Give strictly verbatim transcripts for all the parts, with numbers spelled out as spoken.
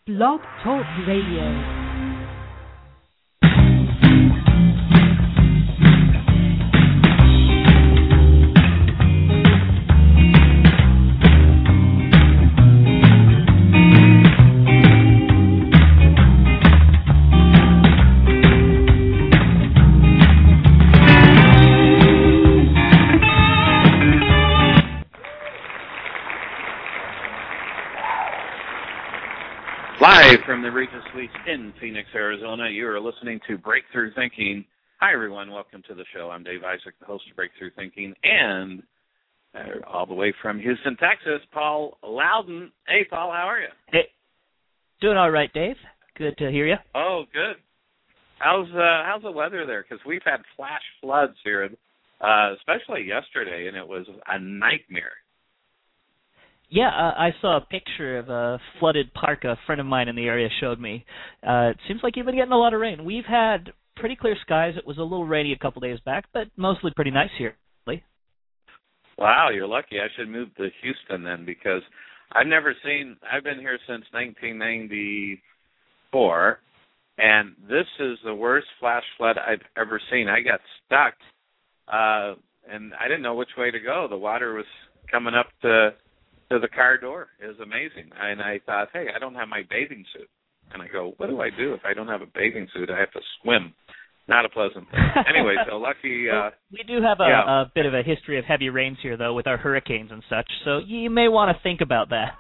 Blog Talk Radio. Live from the Regis Suites in Phoenix, Arizona, you are listening to Breakthrough Thinking. Hi, everyone. Welcome to the show. I'm Dave Isaac, the host of Breakthrough Thinking, and uh, all the way from Houston, Texas, Paul Loudon. Hey, Paul, how are you? Hey, doing all right, Dave. Good to hear you. Oh, good. How's uh, how's the weather there? Because we've had flash floods here, uh, especially yesterday, and it was a nightmare. Yeah, uh, I saw a picture of a flooded park a friend of mine in the area showed me. Uh, it seems like you've been getting a lot of rain. We've had pretty clear skies. It was a little rainy a couple days back, but mostly pretty nice here. Wow, you're lucky. I should move to Houston then, because I've never seen, I've been here since nineteen ninety-four, and this is the worst flash flood I've ever seen. I got stuck, uh, and I didn't know which way to go. The water was coming up to to the car door. It was amazing. And I thought, hey, I don't have my bathing suit. And I go, what do I do if I don't have a bathing suit? I have to swim. Not a pleasant thing. Anyway, so lucky. Uh, well, we do have a, yeah. a bit of a history of heavy rains here, though, with our hurricanes and such, so you may want to think about that.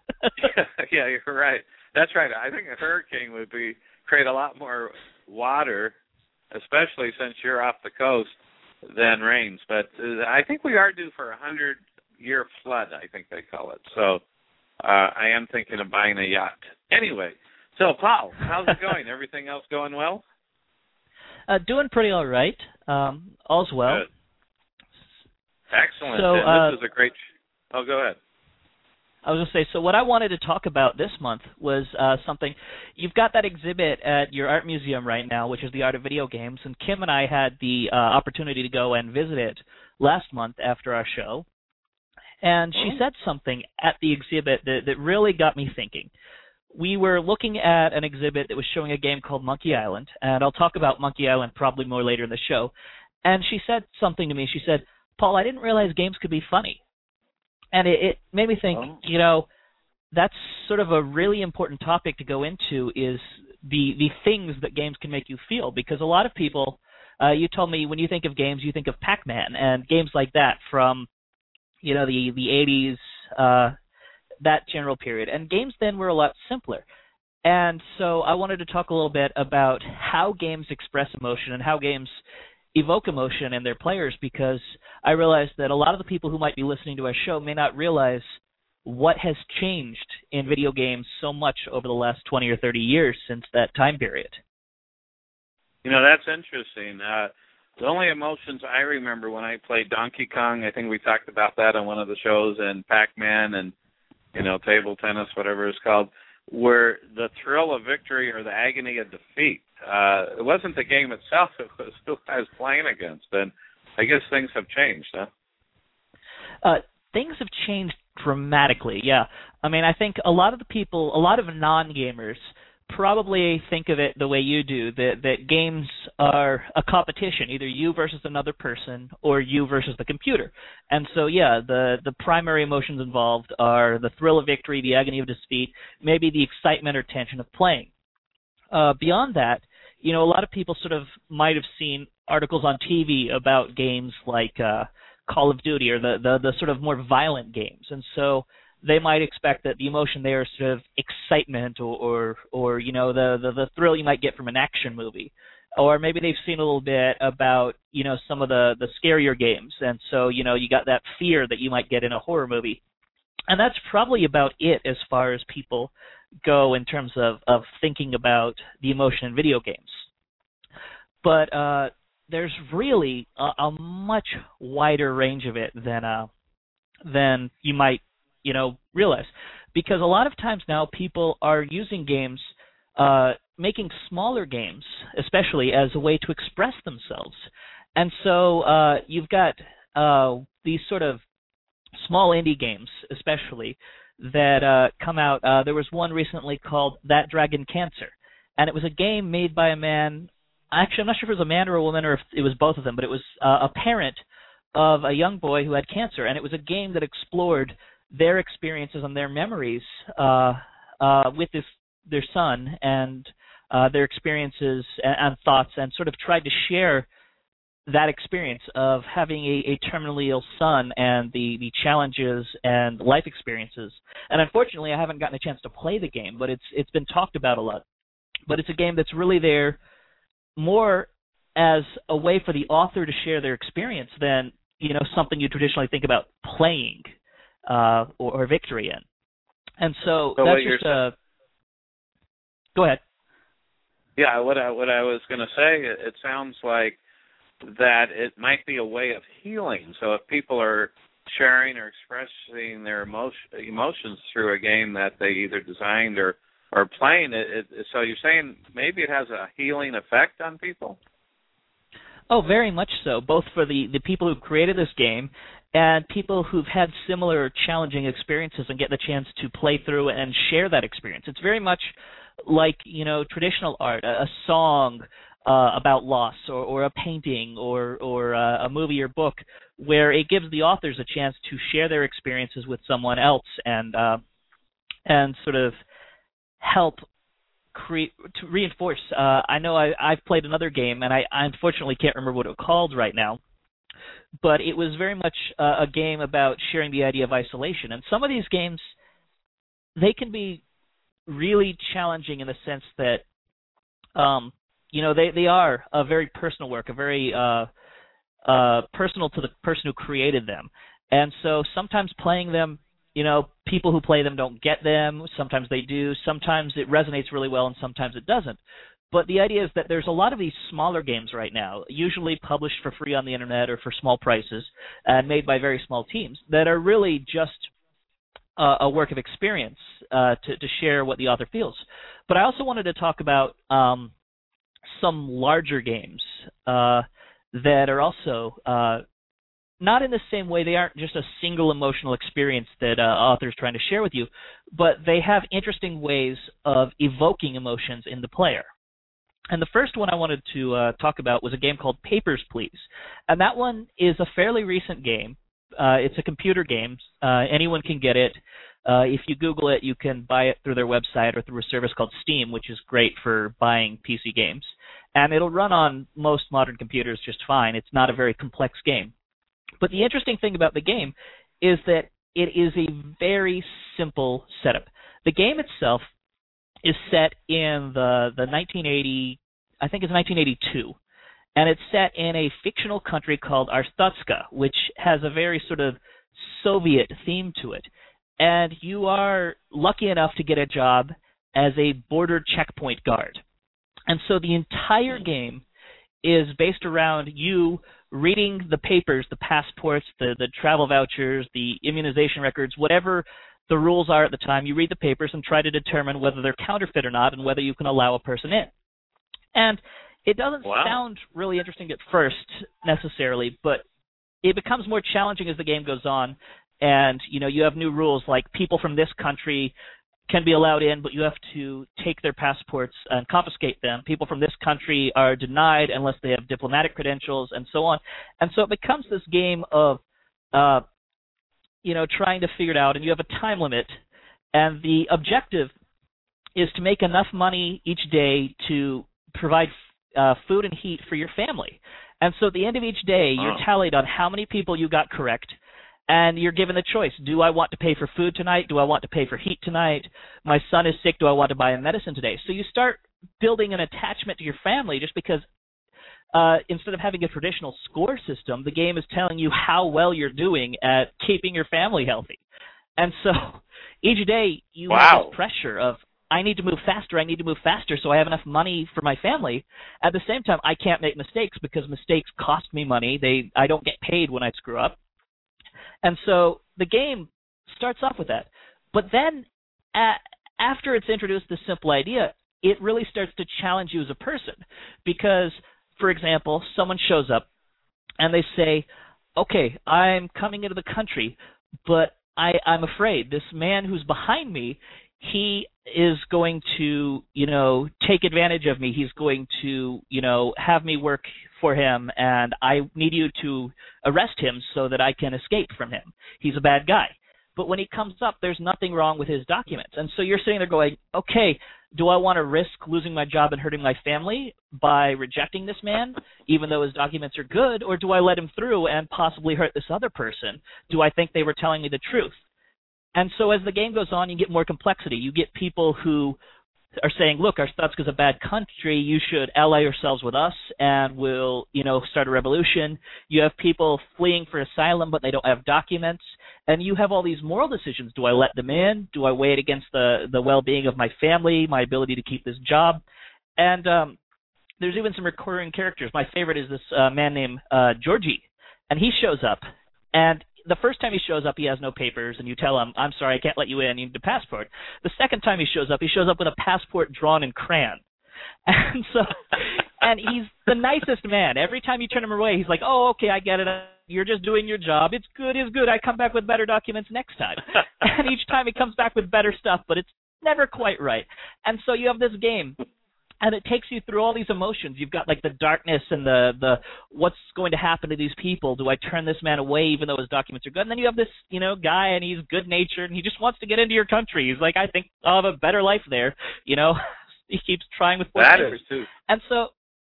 Yeah, you're right. That's right. I think a hurricane would be create a lot more water, especially since you're off the coast, than rains. But uh, I think we are due for a hundred year flood, I think they call it. So uh, I am thinking of buying a yacht. Anyway, so Paul, how's it going? Everything else going well? Uh, doing pretty all right. Um, all's well. Good. Excellent. So, and uh, this is a great. Sh- oh, go ahead. I was going to say, so what I wanted to talk about this month was uh, something. You've got that exhibit at your art museum right now, which is the Art of Video Games, and Kim and I had the uh, opportunity to go and visit it last month after our show. And she Oh. said something at the exhibit that, that really got me thinking. We were looking at an exhibit that was showing a game called Monkey Island, and I'll talk about Monkey Island probably more later in the show. And she said something to me. She said, Paul, I didn't realize games could be funny. And it, it made me think, Oh. you know, that's sort of a really important topic to go into is the, the things that games can make you feel. Because a lot of people, uh, you told me when you think of games, you think of Pac-Man and games like that from, you know, the, the eighties, uh, that general period. And games then were a lot simpler. And so I wanted to talk a little bit about how games express emotion and how games evoke emotion in their players, because I realized that a lot of the people who might be listening to our show may not realize what has changed in video games so much over the last twenty or thirty years since that time period. You know, that's interesting. Uh, the only emotions I remember when I played Donkey Kong, I think we talked about that on one of the shows, and Pac-Man and, you know, table tennis, whatever it's called, were the thrill of victory or the agony of defeat. Uh, it wasn't the game itself, it was who I was playing against. And I guess things have changed, huh? Uh, things have changed dramatically, yeah. I mean, I think a lot of the people, a lot of non-gamers probably think of it the way you do, that, that games are a competition, either you versus another person or you versus the computer. And so, yeah, the, the primary emotions involved are the thrill of victory, the agony of defeat, maybe the excitement or tension of playing. Uh, beyond that, you know, a lot of people sort of might have seen articles on T V about games like uh, Call of Duty or the, the, the sort of more violent games. And so they might expect that the emotion there is sort of excitement or, or, or you know, the, the, the thrill you might get from an action movie. Or maybe they've seen a little bit about, you know, some of the, the scarier games. And so, you know, you got that fear that you might get in a horror movie. And that's probably about it as far as people go in terms of, of thinking about the emotion in video games. But uh, there's really a, a much wider range of it than uh, than you might you know, realize. Because a lot of times now people are using games, uh, making smaller games, especially as a way to express themselves. And so uh, you've got uh, these sort of small indie games, especially, that uh, come out. Uh, there was one recently called That Dragon Cancer, and it was a game made by a man. Actually, I'm not sure if it was a man or a woman or if it was both of them, but it was uh, a parent of a young boy who had cancer, and it was a game that explored their experiences and their memories uh, uh, with this, their son and uh, their experiences and, and thoughts, and sort of tried to share that experience of having a, a terminally ill son and the, the challenges and life experiences. And unfortunately, I haven't gotten a chance to play the game, but it's it's been talked about a lot. But it's a game that's really there more as a way for the author to share their experience than, you know, something you traditionally think about playing uh, or, or victory in. And so, so that's just a... Go ahead. Yeah, what I, what I was going to say, it, it sounds like that it might be a way of healing. So if people are sharing or expressing their emotion, emotions through a game that they either designed or, or playing, it, it, so you're saying maybe it has a healing effect on people? Oh, very much so, both for the, the people who created this game and people who've had similar challenging experiences and get the chance to play through and share that experience. It's very much like, you know, traditional art, a, a song uh, about loss, or, or a painting, or, or uh, a movie or book, where it gives the authors a chance to share their experiences with someone else and uh, and sort of help create to reinforce. Uh, I know I, I've played another game, and I, I unfortunately can't remember what it was called right now, but it was very much uh, a game about sharing the idea of isolation. And some of these games, they can be really challenging in the sense that, um, you know, they, they are a very personal work, a very uh, uh, personal to the person who created them. And so sometimes playing them, you know, people who play them don't get them. Sometimes they do. Sometimes it resonates really well, and sometimes it doesn't. But the idea is that there's a lot of these smaller games right now, usually published for free on the internet or for small prices, and made by very small teams, that are really just uh, a work of experience uh, to, to share what the author feels. But I also wanted to talk about um, some larger games uh, that are also uh, not in the same way. They aren't just a single emotional experience that uh, authors trying to share with you, but they have interesting ways of evoking emotions in the player. And the first one I wanted to uh, talk about was a game called Papers, Please. And that one is a fairly recent game. Uh, it's a computer game. Uh, anyone can get it. Uh, if you Google it, you can buy it through their website or through a service called Steam, which is great for buying P C games. And it'll run on most modern computers just fine. It's not a very complex game. But the interesting thing about the game is that it is a very simple setup. The game itself is set in the, the nineteen eighty, I think it's nineteen eighty-two, and it's set in a fictional country called Arstotzka, which has a very sort of Soviet theme to it. And you are lucky enough to get a job as a border checkpoint guard. And so the entire game is based around you reading the papers, the passports, the, the travel vouchers, the immunization records, whatever the rules are at the time. You read the papers and try to determine whether they're counterfeit or not and whether you can allow a person in. And it doesn't wow. sound really interesting at first necessarily, but it becomes more challenging as the game goes on. And, you know, you have new rules like people from this country can be allowed in, but you have to take their passports and confiscate them. People from this country are denied unless they have diplomatic credentials and so on. And so it becomes this game of, uh, you know, trying to figure it out, and you have a time limit. And the objective is to make enough money each day to provide uh, food and heat for your family. And so at the end of each day, you're wow. tallied on how many people you got correct, and you're given the choice. Do I want to pay for food tonight? Do I want to pay for heat tonight? My son is sick. Do I want to buy a medicine today? So you start building an attachment to your family just because uh, instead of having a traditional score system, the game is telling you how well you're doing at keeping your family healthy. And so each day you wow. have this pressure of, I need to move faster, I need to move faster so I have enough money for my family. At the same time, I can't make mistakes because mistakes cost me money. They I don't get paid when I screw up. And so the game starts off with that. But then at, after it's introduced this simple idea, it really starts to challenge you as a person. Because, for example, someone shows up and they say, okay, I'm coming into the country, but I, I'm afraid this man who's behind me, he is going to, you know, take advantage of me. He's going to, you know, have me work for him, and I need you to arrest him so that I can escape from him. He's a bad guy. But when he comes up, there's nothing wrong with his documents. And so you're sitting there going, okay, do I want to risk losing my job and hurting my family by rejecting this man, even though his documents are good, or do I let him through and possibly hurt this other person? Do I think they were telling me the truth? And so as the game goes on, you get more complexity. You get people who are saying, look, Arstotzka's a bad country. You should ally yourselves with us and we'll, you know, start a revolution. You have people fleeing for asylum, but they don't have documents. And you have all these moral decisions. Do I let them in? Do I weigh it against the, the well-being of my family, my ability to keep this job? And um, there's even some recurring characters. My favorite is this uh, man named uh, Georgie. And he shows up. And the first time he shows up, he has no papers, and you tell him, I'm sorry, I can't let you in, you need a passport. The second time he shows up, he shows up with a passport drawn in crayon. And so, and he's the nicest man. Every time you turn him away, he's like, oh, okay, I get it. You're just doing your job. It's good, it's good. I come back with better documents next time. And each time he comes back with better stuff, but it's never quite right. And so you have this game. And it takes you through all these emotions. You've got like the darkness and the, the what's going to happen to these people. Do I turn this man away even though his documents are good? And then you have this, you know, guy and he's good-natured and he just wants to get into your country. He's like, I think I'll have a better life there. You know, he keeps trying with that is too. And so,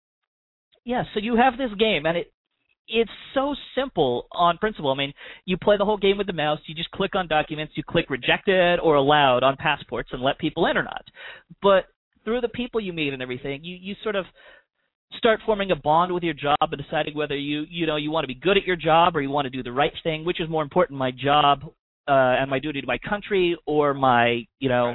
yeah, so you have this game and it it's so simple on principle. I mean, you play the whole game with the mouse. You just click on documents. You click rejected or allowed on passports and let people in or not. But through the people you meet and everything, you, you sort of start forming a bond with your job and deciding whether you, you know, you want to be good at your job or you want to do the right thing, which is more important, my job uh, and my duty to my country or my, you know,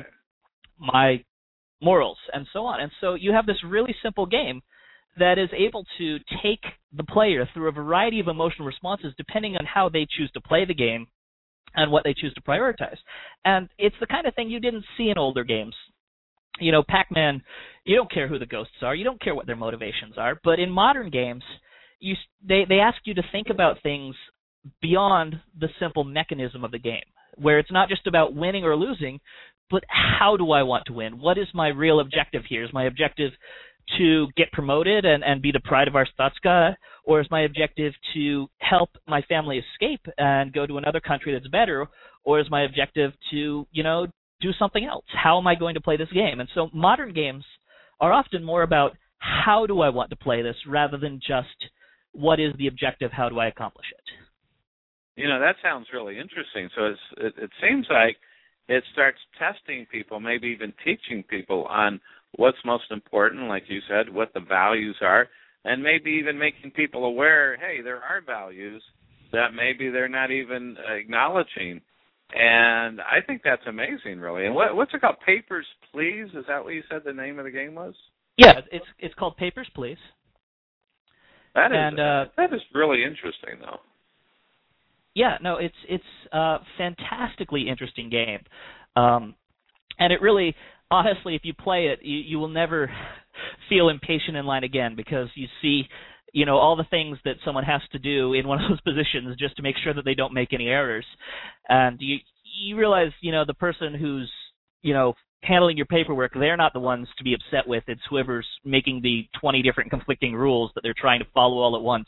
my morals and so on. And so you have this really simple game that is able to take the player through a variety of emotional responses depending on how they choose to play the game and what they choose to prioritize. And it's the kind of thing you didn't see in older games. You know, Pac-Man, you don't care who the ghosts are. You don't care what their motivations are. But in modern games, you they, they ask you to think about things beyond the simple mechanism of the game, where it's not just about winning or losing, but how do I want to win? What is my real objective here? Is my objective to get promoted and, and be the pride of Arstotzka, or is my objective to help my family escape and go to another country that's better, or is my objective to, you know, do something else? How am I going to play this game? And so modern games are often more about how do I want to play this rather than just what is the objective, how do I accomplish it? You know, that sounds really interesting. So it's, it, it seems like it starts testing people, maybe even teaching people on what's most important, like you said, what the values are, and maybe even making people aware, hey, there are values that maybe they're not even acknowledging. And I think that's amazing, really. And what, what's it called? Papers, Please? Is that what you said the name of the game was? Yeah, it's it's called Papers, Please. That is and, uh, that is really interesting, though. Yeah, no, it's it's a fantastically interesting game, um, and it really, honestly, if you play it, you, you will never feel impatient in line again because you see, you know, all the things that someone has to do in one of those positions just to make sure that they don't make any errors. And you you realize, you know, the person who's, you know, handling your paperwork, they're not the ones to be upset with. It's whoever's making the twenty different conflicting rules that they're trying to follow all at once.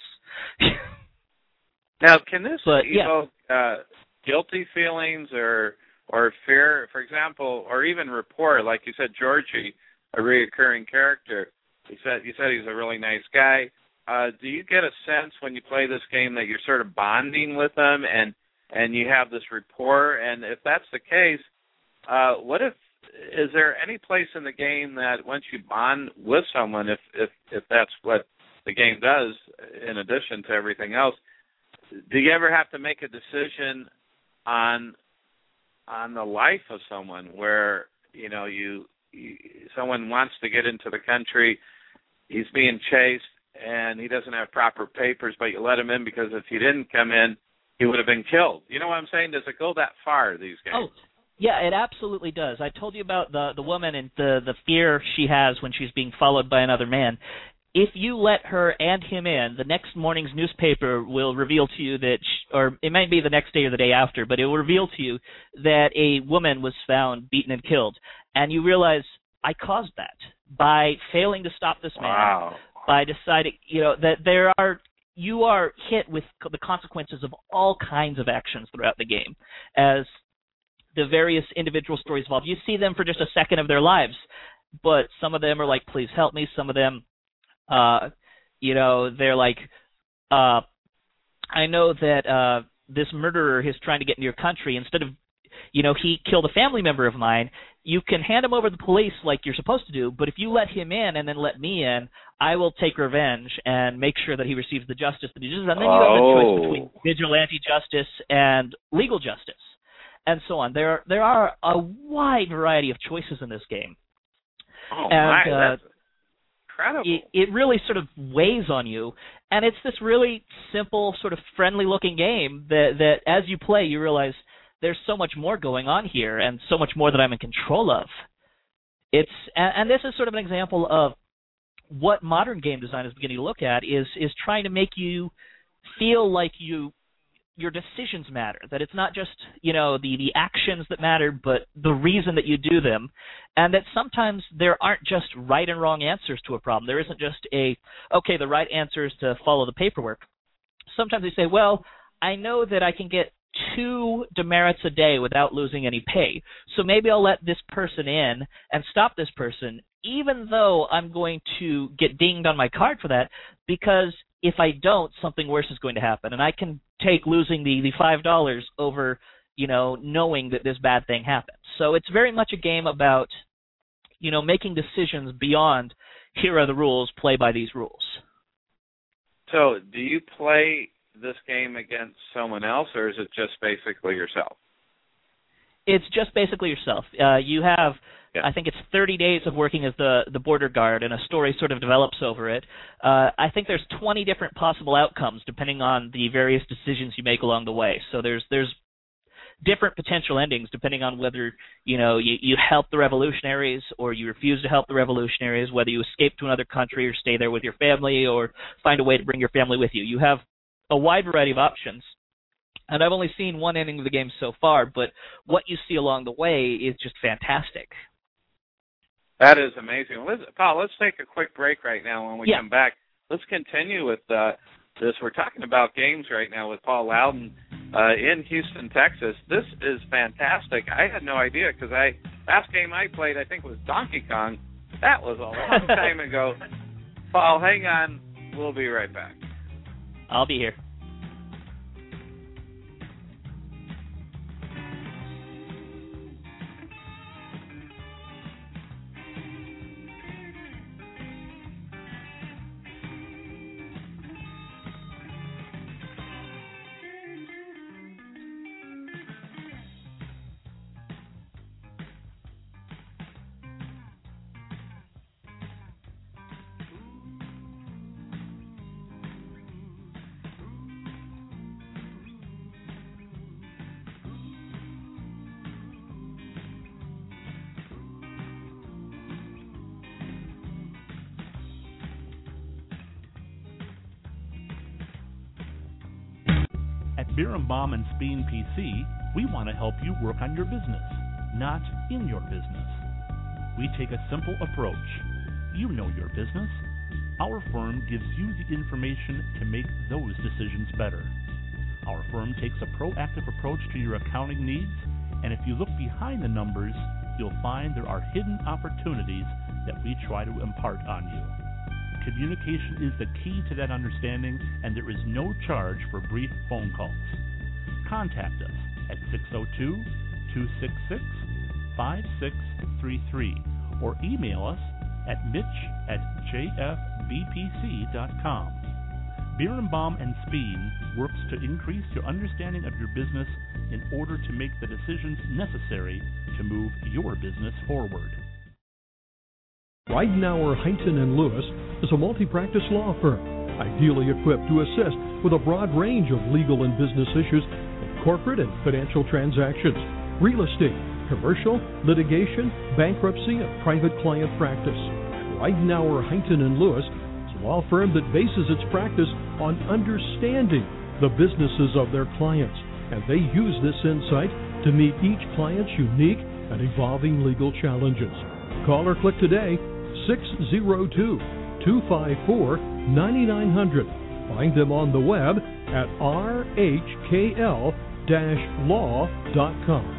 Now, can this but, evoke yeah. uh, guilty feelings or or fear, for example, or even rapport? Like you said, Georgie, a recurring character. You said you said he's a really nice guy. Uh, do you get a sense when you play this game that you're sort of bonding with them and, and you have this rapport? And if that's the case, uh, what if is there any place in the game that once you bond with someone, if, if, if that's what the game does, in addition to everything else, do you ever have to make a decision on on the life of someone where, you know, you, you someone wants to get into the country, he's being chased, and he doesn't have proper papers, but you let him in because if he didn't come in, he would have been killed. You know what I'm saying? Does it go that far, these games? Oh, yeah, it absolutely does. I told you about the, the woman and the, the fear she has when she's being followed by another man. if you let her and him in, the next morning's newspaper will reveal to you that, sh- or it might be the next day or the day after, but it will reveal to you that a woman was found beaten and killed. And you realize, I caused that by failing to stop this man, wow. by deciding, you know, that there are, you are hit with the consequences of all kinds of actions throughout the game as the various individual stories evolve. You see them for just a second of their lives, but some of them are like, please help me. Some of them, uh, you know, they're like, uh, I know that uh, this murderer is trying to get into your country. Instead of, you know, he killed a family member of mine, you can hand him over to the police like you're supposed to do, but if you let him in and then let me in, I will take revenge and make sure that he receives the justice that he deserves. And then you have a choice between vigilante justice and legal justice, and so on. There, there are a wide variety of choices in this game. Oh, and, my, uh, that's incredible. It, it really sort of weighs on you, and it's this really simple, sort of friendly-looking game that, that as you play, you realize there's so much more going on here and so much more that I'm in control of. It's and, and this is sort of an example of what modern game design is beginning to look at is is trying to make you feel like you your decisions matter, that it's not just, you know, the, the actions that matter, but the reason that you do them, and that sometimes there aren't just right and wrong answers to a problem. There isn't just a, okay, the right answer is to follow the paperwork. Sometimes they say, well, I know that I can get two demerits a day without losing any pay, so maybe I'll let this person in and stop this person, even though I'm going to get dinged on my card for that, because if I don't, something worse is going to happen, and I can take losing the, the five dollars over, you know, knowing that this bad thing happens. So it's very much a game about, you know, making decisions beyond, here are the rules, play by these rules. So do you play this game against someone else, or is it just basically yourself? It's just basically yourself. Uh, you have, yeah. I think it's thirty days of working as the, the border guard, and a story sort of develops over it. Uh, I think there's twenty different possible outcomes depending on the various decisions you make along the way. So there's there's different potential endings depending on whether, you know, you, you help the revolutionaries or you refuse to help the revolutionaries, whether you escape to another country or stay there with your family or find a way to bring your family with you. You have a wide variety of options. And I've only seen one ending of the game so far, but what you see along the way is just fantastic. That is amazing. Let's, Paul, let's take a quick break right now. When we yeah. come back, let's continue with uh, this. We're talking about games right now with Paul Loudon uh, in Houston, Texas. This is fantastic. I had no idea because I last game I played, I think, was Donkey Kong. That was a long time ago. Paul, hang on. We'll be right back. I'll be here. Birnbaum and Speen P C, we want to help you work on your business, not in your business. We take a simple approach. You know your business. Our firm gives you the information to make those decisions better. Our firm takes a proactive approach to your accounting needs, and if you look behind the numbers, you'll find there are hidden opportunities that we try to impart on you. Communication is the key to that understanding, and there is no charge for brief phone calls. Contact us at six oh two, two six six, five six three three or email us at mitch at j f b p c dot com. Birnbaum and Speen works to increase your understanding of your business in order to make the decisions necessary to move your business forward. Ridenour, Huntington and Lewis is a multi-practice law firm, ideally equipped to assist with a broad range of legal and business issues in corporate and financial transactions, real estate, commercial, litigation, bankruptcy, and private client practice. Ridenour, Huntington and Lewis is a law firm that bases its practice on understanding the businesses of their clients, and they use this insight to meet each client's unique and evolving legal challenges. Call or click today, six oh two, two five four, nine nine zero zero. Find them on the web at r h k l dash law dot com.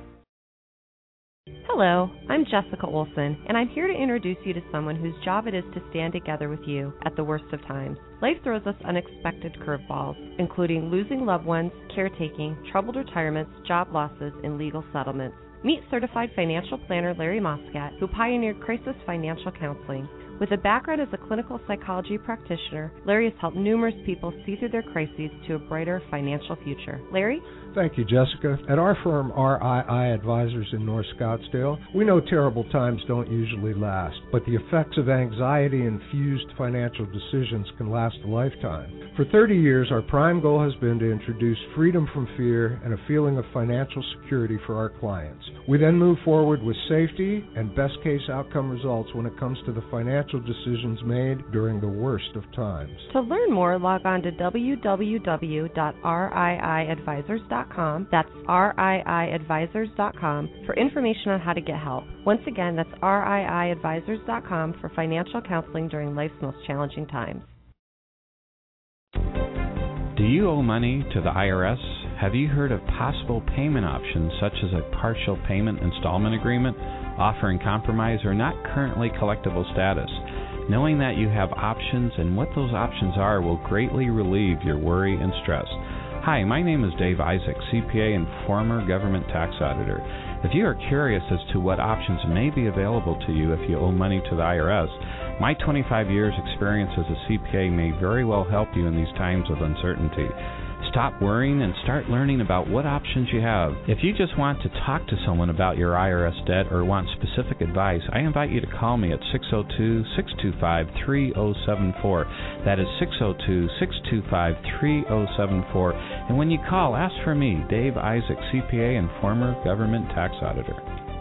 Hello, I'm Jessica Olson, and I'm here to introduce you to someone whose job it is to stand together with you at the worst of times. Life throws us unexpected curveballs, including losing loved ones, caretaking, troubled retirements, job losses, and legal settlements. Meet certified financial planner Larry Moscat, who pioneered crisis financial counseling. With a background as a clinical psychology practitioner, Larry has helped numerous people see through their crises to a brighter financial future. Larry? Thank you, Jessica. At our firm, R I I Advisors in North Scottsdale, we know terrible times don't usually last, but the effects of anxiety-infused financial decisions can last a lifetime. For thirty years, our prime goal has been to introduce freedom from fear and a feeling of financial security for our clients. We then move forward with safety and best-case outcome results when it comes to the financial decisions made during the worst of times. To learn more, log on to w w w dot r i i advisors dot com. That's r i i advisors dot com for information on how to get help. Once again, that's r i i advisors dot com for financial counseling during life's most challenging times. Do you owe money to the I R S? Have you heard of possible payment options such as a partial payment installment agreement, offering compromise or not currently collectible status? Knowing that you have options and what those options are will greatly relieve your worry and stress. Hi, my name is Dave Isaac, C P A and former government tax auditor. If you are curious as to what options may be available to you if you owe money to the I R S, my twenty-five years experience as a C P A may very well help you in these times of uncertainty. Stop worrying and start learning about what options you have. If you just want to talk to someone about your I R S debt or want specific advice, I invite you to call me at six oh two, six two five, three oh seven four. That is six oh two, six two five, three oh seven four. And when you call, ask for me, Dave Isaac, C P A and former government tax auditor.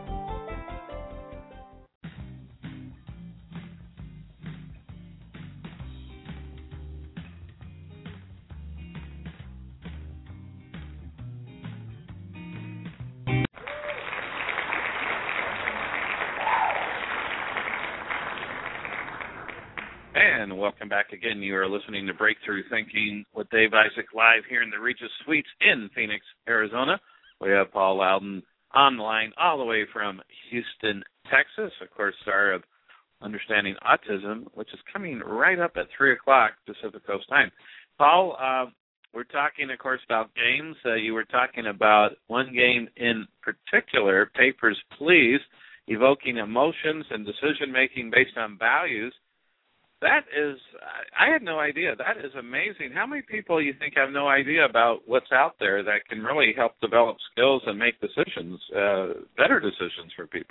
And welcome back again. You are listening to Breakthrough Thinking with Dave Isaac live here in the Regis Suites in Phoenix, Arizona. We have Paul Loudon on the line all the way from Houston, Texas, of course, star of Understanding Autism, which is coming right up at three o'clock Pacific Coast time. Paul, uh, we're talking, of course, about games. Uh, you were talking about one game in particular, Papers, Please, evoking emotions and decision-making based on values. That is, I had no idea. That is amazing. How many people you think have no idea about what's out there that can really help develop skills and make decisions, uh, better decisions for people?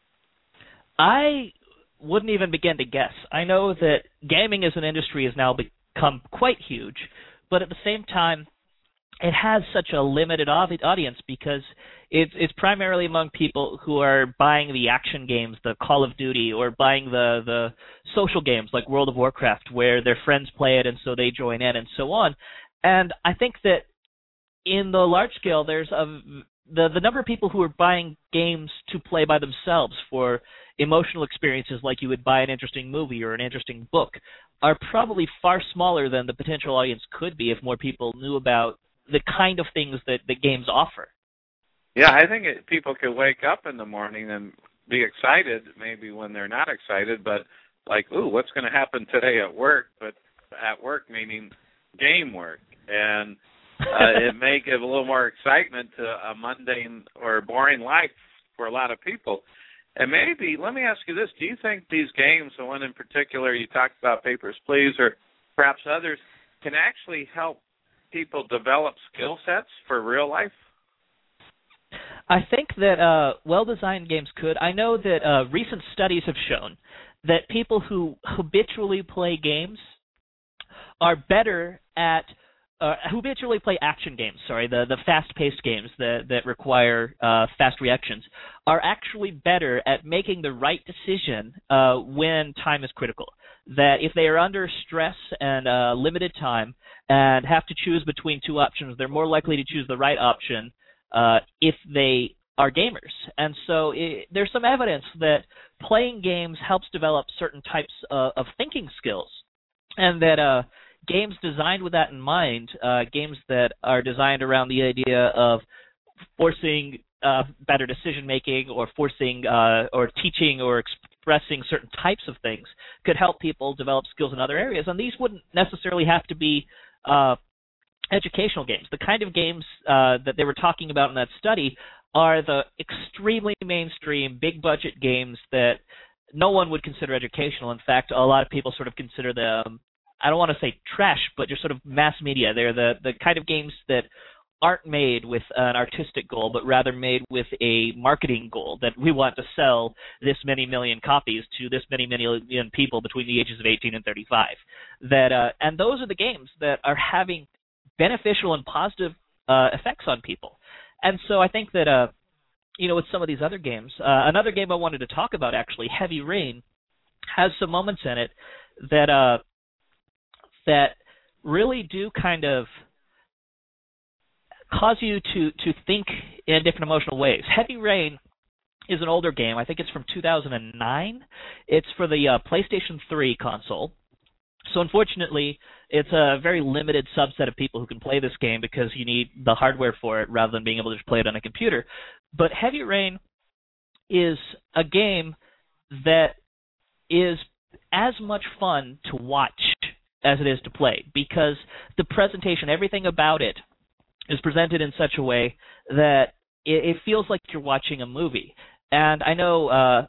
I wouldn't even begin to guess. I know that gaming as an industry has now become quite huge, but at the same time, it has such a limited audience because it's it's primarily among people who are buying the action games, the Call of Duty, or buying the, the social games like World of Warcraft, where their friends play it and so they join in and so on. And I think that in the large scale, there's a the the number of people who are buying games to play by themselves for emotional experiences like you would buy an interesting movie or an interesting book are probably far smaller than the potential audience could be if more people knew about the kind of things that the games offer. Yeah, I think it, people could wake up in the morning and be excited, maybe when they're not excited, but like, ooh, what's going to happen today at work? But at work meaning game work. And uh, it may give a little more excitement to a mundane or boring life for a lot of people. And maybe, let me ask you this, do you think these games, the one in particular you talked about, Papers, Please, or perhaps others, can actually help people develop skill sets for real life? I think that uh, well-designed games could. I know that uh, recent studies have shown that people who habitually play games are better at uh, who habitually play action games, sorry, the, the fast-paced games that, that require uh, fast reactions, are actually better at making the right decision uh, when time is critical. That if they are under stress and uh, limited time and have to choose between two options, they're more likely to choose the right option uh, if they are gamers. And so it, there's some evidence that playing games helps develop certain types uh, of thinking skills, and that uh, games designed with that in mind, uh, games that are designed around the idea of forcing uh, better decision-making or forcing uh, or teaching or expressing certain types of things, could help people develop skills in other areas. And these wouldn't necessarily have to be uh, educational games. The kind of games uh, that they were talking about in that study are the extremely mainstream, big-budget games that no one would consider educational. In fact, a lot of people sort of consider them, I don't want to say trash, but just sort of mass media. They're the, the kind of games that aren't made with an artistic goal, but rather made with a marketing goal, that we want to sell this many million copies to this many million people between the ages of eighteen and thirty-five. That uh, and those are the games that are having beneficial and positive uh, effects on people. And so I think that, uh, you know, with some of these other games, uh, another game I wanted to talk about, actually, Heavy Rain, has some moments in it that uh, that really do kind of cause you to, to think in different emotional ways. Heavy Rain is an older game. I think it's from two thousand nine. It's for the uh, PlayStation three console. So unfortunately, it's a very limited subset of people who can play this game because you need the hardware for it rather than being able to just play it on a computer. But Heavy Rain is a game that is as much fun to watch as it is to play, because the presentation, everything about it, is presented in such a way that it, it feels like you're watching a movie. And I know uh,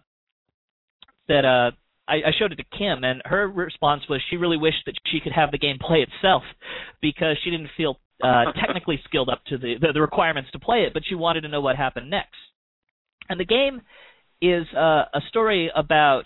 that uh, I, I showed it to Kim, and her response was she really wished that she could have the game play itself because she didn't feel uh, technically skilled up to the, the, the requirements to play it, but she wanted to know what happened next. And the game is uh, a story about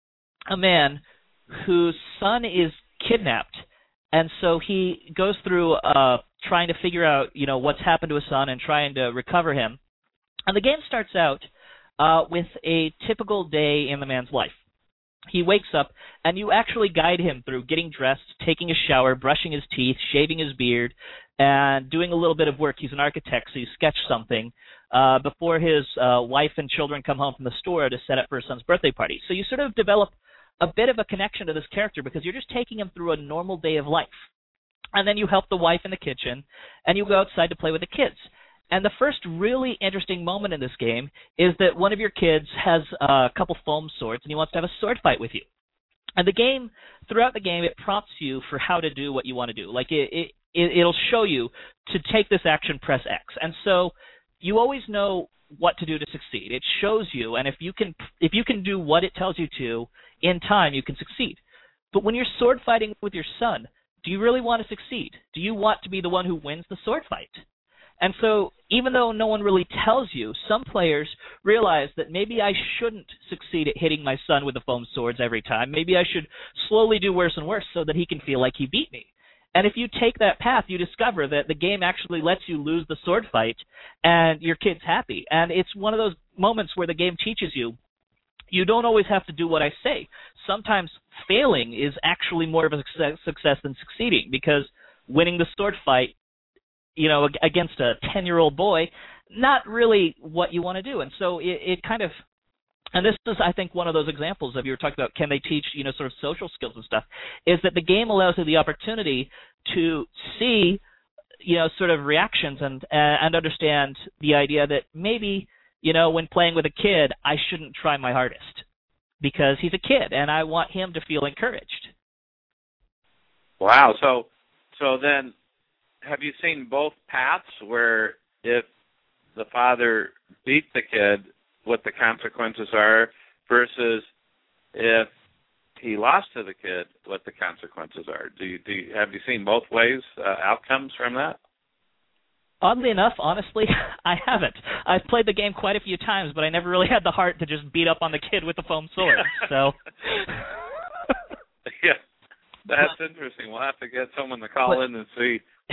a man whose son is kidnapped, and so he goes through uh, trying to figure out, you know, what's happened to his son and trying to recover him. And the game starts out uh, with a typical day in the man's life. He wakes up, and you actually guide him through getting dressed, taking a shower, brushing his teeth, shaving his beard, and doing a little bit of work. He's an architect, so he sketched something uh, before his uh, wife and children come home from the store to set up for his son's birthday party. So you sort of develop a bit of a connection to this character because you're just taking him through a normal day of life. And then you help the wife in the kitchen, and you go outside to play with the kids. And the first really interesting moment in this game is that one of your kids has a couple foam swords, and he wants to have a sword fight with you. And the game, throughout the game, it prompts you for how to do what you want to do. Like, it, it, it, it'll show you to take this action, press X. And so you always know what to do to succeed. It shows you, and if you can, if you can do what it tells you to in time, you can succeed. But when you're sword fighting with your son, do you really want to succeed? Do you want to be the one who wins the sword fight? And so even though no one really tells you, some players realize that maybe I shouldn't succeed at hitting my son with the foam swords every time. Maybe I should slowly do worse and worse so that he can feel like he beat me. And if you take that path, you discover that the game actually lets you lose the sword fight and your kid's happy. And it's one of those moments where the game teaches you, you don't always have to do what I say. Sometimes failing is actually more of a success than succeeding, because winning the sword fight, you know, against a ten-year-old boy, not really what you want to do. And so it, it kind of, and this is, I think, one of those examples of, you were talking about, can they teach, you know, sort of social skills and stuff, is that the game allows you the opportunity to see, you know, sort of reactions and and understand the idea that maybe, you know, when playing with a kid, I shouldn't try my hardest because he's a kid and I want him to feel encouraged. Wow. So, so then, have you seen both paths where if the father beat the kid, what the consequences are, versus if he lost to the kid, what the consequences are? Do you, do you, have you seen both ways, uh, outcomes from that? Oddly enough, honestly, I haven't. I've played the game quite a few times, but I never really had the heart to just beat up on the kid with the foam sword. So, yeah, that's interesting. We'll have to get someone to call but, in and see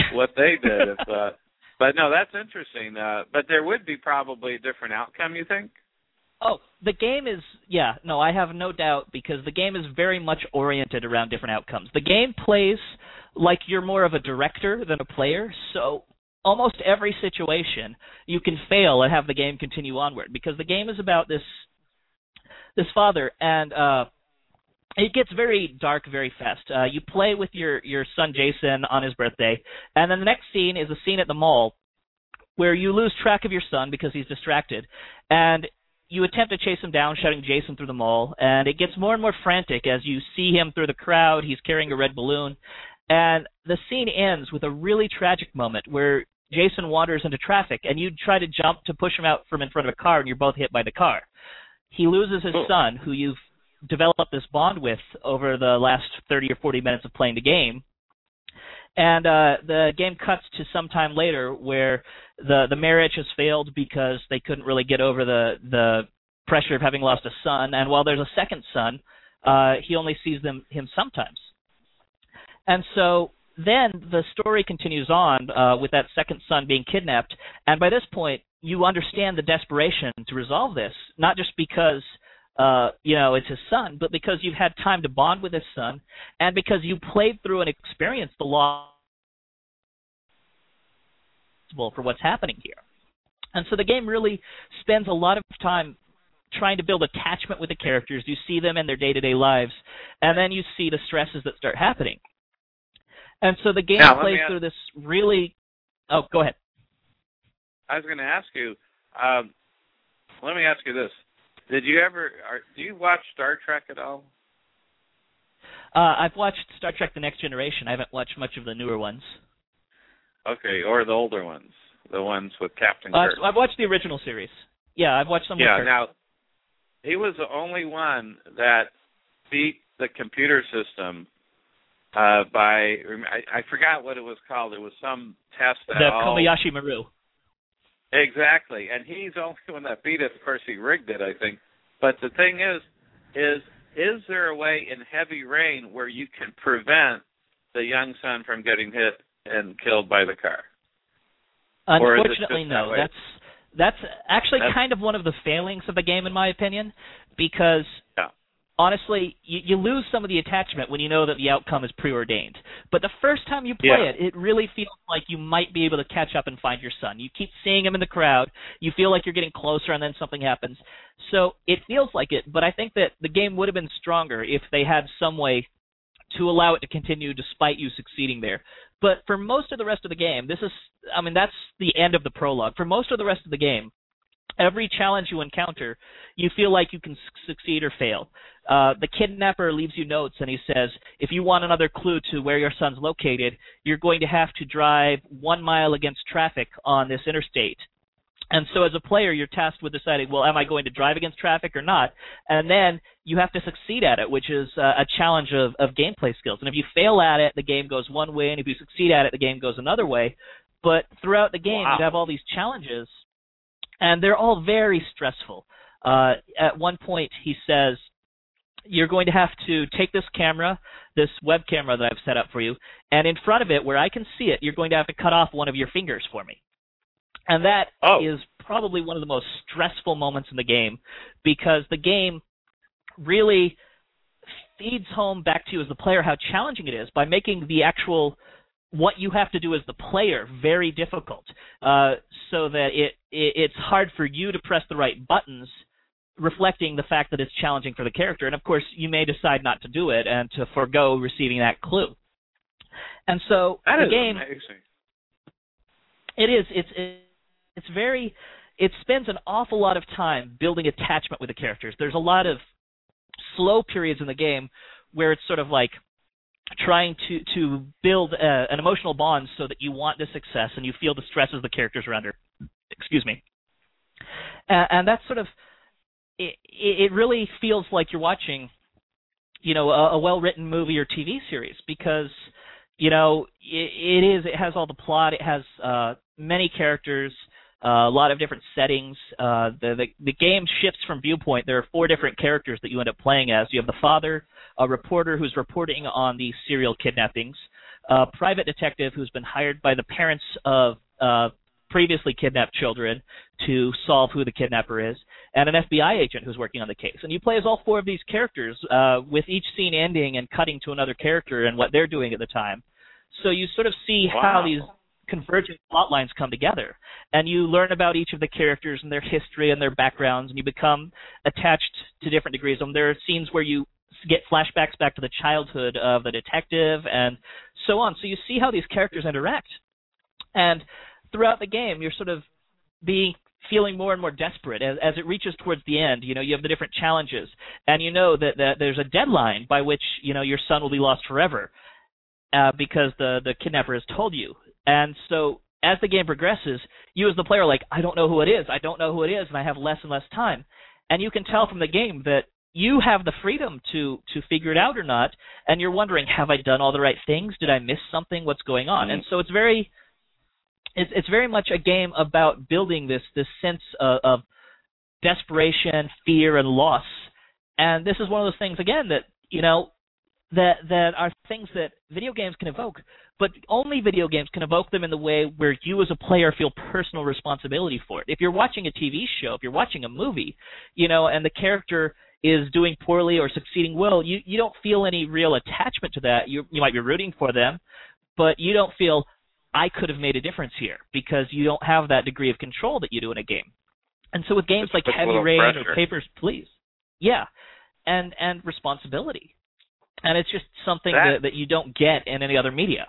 what they did. If, uh, but no, that's interesting. Uh, but there would be probably a different outcome, you think? Oh, the game is, yeah, no, I have no doubt, because the game is very much oriented around different outcomes. The game plays like you're more of a director than a player, so almost every situation you can fail and have the game continue onward, because the game is about this this father, and uh, it gets very dark very fast. Uh, you play with your, your son Jason on his birthday, and then the next scene is a scene at the mall where you lose track of your son because he's distracted, and you attempt to chase him down, shouting Jason through the mall, and it gets more and more frantic as you see him through the crowd. He's carrying a red balloon, and the scene ends with a really tragic moment where Jason wanders into traffic, and you try to jump to push him out from in front of a car, and you're both hit by the car. He loses his son, who you've developed this bond with over the last thirty or forty minutes of playing the game, and uh, the game cuts to some time later where the the marriage has failed because they couldn't really get over the the pressure of having lost a son, and while there's a second son, uh, he only sees them him sometimes. And so then the story continues on uh, with that second son being kidnapped, and by this point you understand the desperation to resolve this, not just because uh, you know it's his son, but because you've had time to bond with his son, and because you played through and experienced the loss for what's happening here. And so the game really spends a lot of time trying to build attachment with the characters. You see them in their day-to-day lives, and then you see the stresses that start happening. And so the game now, plays ask, through this really... Oh, go ahead. I was going to ask you, um, let me ask you this. Did you ever, are, do you watch Star Trek at all? Uh, I've watched Star Trek The Next Generation. I haven't watched much of the newer ones. Okay, or the older ones, the ones with Captain Uh, Kirk. I've watched the original series. Yeah, I've watched some Yeah, with Kirk. now, he was the only one that beat the computer system uh, by, I, I forgot what it was called. It was some test that The all... Kobayashi Maru. Exactly, and he's the only one that beat it. Of course, he rigged it, I think. But the thing is, is is there a way in Heavy Rain where you can prevent the young son from getting hit and killed by the car? Unfortunately, no. That that's that's actually that's, kind of one of the failings of the game, in my opinion, because yeah. honestly, you, you lose some of the attachment when you know that the outcome is preordained. But the first time you play yeah. it, it really feels like you might be able to catch up and find your son. You keep seeing him in the crowd. You feel like you're getting closer, and then something happens. So it feels like it, but I think that the game would have been stronger if they had some way to allow it to continue despite you succeeding there. But for most of the rest of the game, this is, I mean, that's the end of the prologue. For most of the rest of the game, every challenge you encounter, you feel like you can succeed or fail. Uh, the kidnapper leaves you notes, and he says, if you want another clue to where your son's located, you're going to have to drive one mile against traffic on this interstate. And so as a player, you're tasked with deciding, well, am I going to drive against traffic or not? And then you have to succeed at it, which is uh, a challenge of, of gameplay skills. And if you fail at it, the game goes one way, and if you succeed at it, the game goes another way. But throughout the game, wow. you have all these challenges, and they're all very stressful. Uh, at one point, he says, you're going to have to take this camera, this web camera that I've set up for you, and in front of it, where I can see it, you're going to have to cut off one of your fingers for me. And that oh. is probably one of the most stressful moments in the game, because the game really feeds home back to you as the player how challenging it is by making the actual what you have to do as the player very difficult, uh, so that it, it it's hard for you to press the right buttons, reflecting the fact that it's challenging for the character. And of course, you may decide not to do it and to forego receiving that clue. And so that the is game, amazing. It is. It's it, it's very. It spends an awful lot of time building attachment with the characters. There's a lot of slow periods in the game where it's sort of like trying to to build a, an emotional bond so that you want the success and you feel the stresses the characters are under. Excuse me. Uh, and that's sort of. It, it really feels like you're watching, you know, a, a well-written movie or T V series, because, you know, it, it is. It has all the plot. It has uh, many characters, uh, a lot of different settings. Uh, the, the the game shifts from viewpoint. There are four different characters that you end up playing as. You have the father, a reporter who's reporting on these serial kidnappings, a private detective who's been hired by the parents of uh, previously kidnapped children to solve who the kidnapper is, and an F B I agent who's working on the case. And you play as all four of these characters, uh, with each scene ending and cutting to another character and what they're doing at the time. So you sort of see Wow. how these convergent plot lines come together, and you learn about each of the characters and their history and their backgrounds, and you become attached to different degrees. Um, there are scenes where you get flashbacks back to the childhood of the detective and so on. So you see how these characters interact, and throughout the game, you're sort of being feeling more and more desperate as, as it reaches towards the end. You know, you have the different challenges, and you know that, that there's a deadline by which, you know, your son will be lost forever uh, because the, the kidnapper has told you. And so as the game progresses, you as the player are like, I don't know who it is, I don't know who it is, and I have less and less time. And you can tell from the game that you have the freedom to, to figure it out or not, and you're wondering, have I done all the right things? Did I miss something? What's going on? Mm-hmm. And so it's very... It's, it's very much a game about building this this sense of, of desperation, fear, and loss. And this is one of those things, again, that, you know, that that are things that video games can evoke, but only video games can evoke them in the way where you as a player feel personal responsibility for it. If you're watching a T V show, if you're watching a movie, you know, and the character is doing poorly or succeeding well, you, you don't feel any real attachment to that. You, you might be rooting for them, but you don't feel, I could have made a difference here, because you don't have that degree of control that you do in a game. And so with games it's like Heavy Rain pressure. or Papers, Please, yeah, and and responsibility. And it's just something that, that, that you don't get in any other media.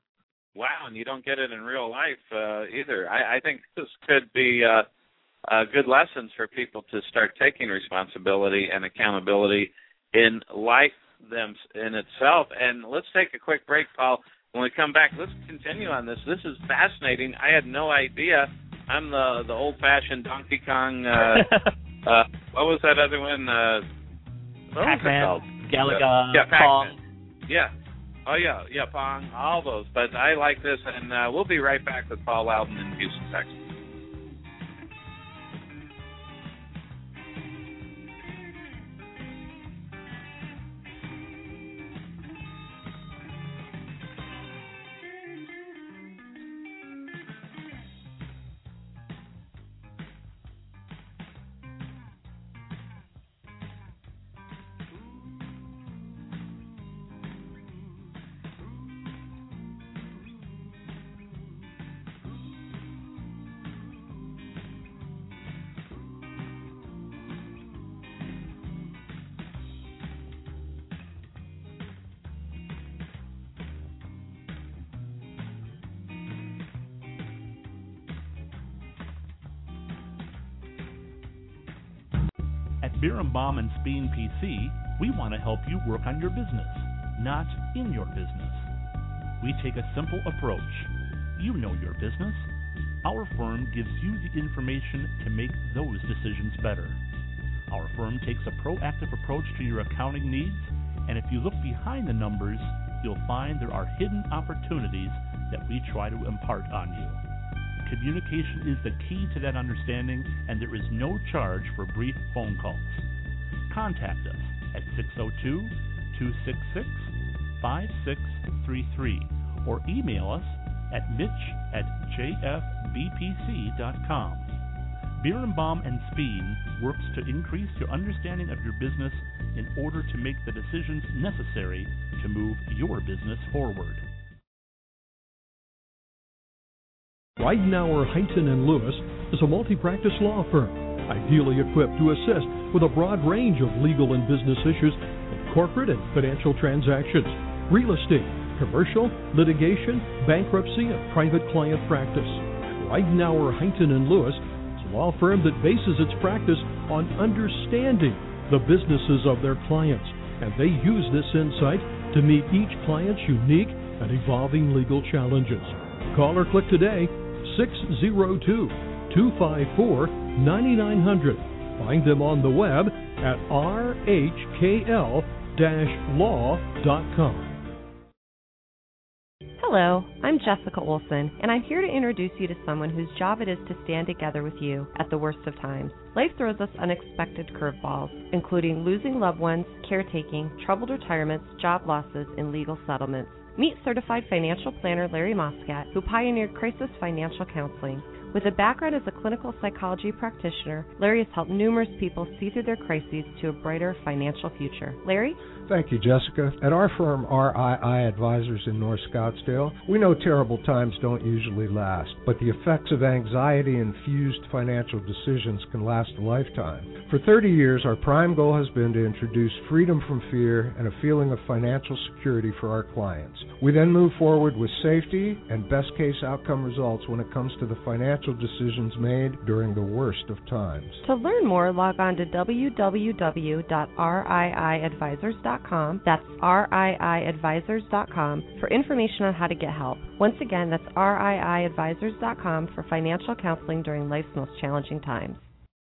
Wow, and you don't get it in real life uh, either. I, I think this could be uh, uh, good lessons for people to start taking responsibility and accountability in life them in itself. And let's take a quick break, Paul. When we come back, let's continue on this. This is fascinating. I had no idea. I'm the the old-fashioned Donkey Kong. Uh, uh, what was that other one? Uh, what was it called? Galaga, yeah, Pong. Yeah. Oh, yeah, yeah, Pong, all those. But I like this, and uh, we'll be right back with Paul Loudon in Houston, Texas. Birnbaum and Speen P C, we want to help you work on your business, not in your business. We take a simple approach. You know your business. Our firm gives you the information to make those decisions better. Our firm takes a proactive approach to your accounting needs, and if you look behind the numbers, you'll find there are hidden opportunities that we try to impart on you. Communication is the key to that understanding, and there is no charge for brief phone calls. Contact us at six oh two, two six six, five six three three or email us at mitch at j f b p c dot com. Birnbaum and Speen works to increase your understanding of your business in order to make the decisions necessary to move your business forward. Ridenour, Heighton and Lewis is a multi-practice law firm, ideally equipped to assist with a broad range of legal and business issues in corporate and financial transactions, real estate, commercial, litigation, bankruptcy, and private client practice. Ridenour, Heighton and Lewis is a law firm that bases its practice on understanding the businesses of their clients, and they use this insight to meet each client's unique and evolving legal challenges. Call or click today, six oh two, two five four, nine nine hundred. Find them on the web at r h k l dash law dot com. Hello, I'm Jessica Olson, and I'm here to introduce you to someone whose job it is to stand together with you at the worst of times. Life throws us unexpected curveballs, including losing loved ones, caretaking, troubled retirements, job losses, and legal settlements. Meet certified financial planner Larry Moscat, who pioneered crisis financial counseling. With a background as a clinical psychology practitioner, Larry has helped numerous people see through their crises to a brighter financial future. Larry? Thank you, Jessica. At our firm, R I I Advisors in North Scottsdale, we know terrible times don't usually last, but the effects of anxiety-infused financial decisions can last a lifetime. For thirty years, our prime goal has been to introduce freedom from fear and a feeling of financial security for our clients. We then move forward with safety and best-case outcome results when it comes to the financial decisions made during the worst of times. To learn more, log on to w w w dot r i i advisors dot com. That's r i i advisors dot com for information on how to get help. Once again, that's r i i advisors dot com for financial counseling during life's most challenging times.